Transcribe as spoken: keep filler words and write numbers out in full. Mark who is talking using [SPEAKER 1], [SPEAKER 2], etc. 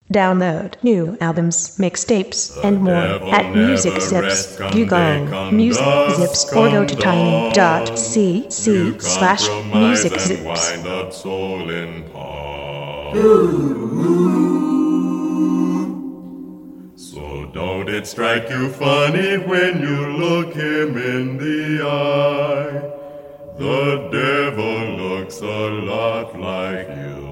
[SPEAKER 1] Download new albums, mixtapes, and more at Music Zips. You go Music Zips or go to tiny.cc slash Music Zips.
[SPEAKER 2] So don't it strike you funny when you look him in the eye? The devil looks a lot like you.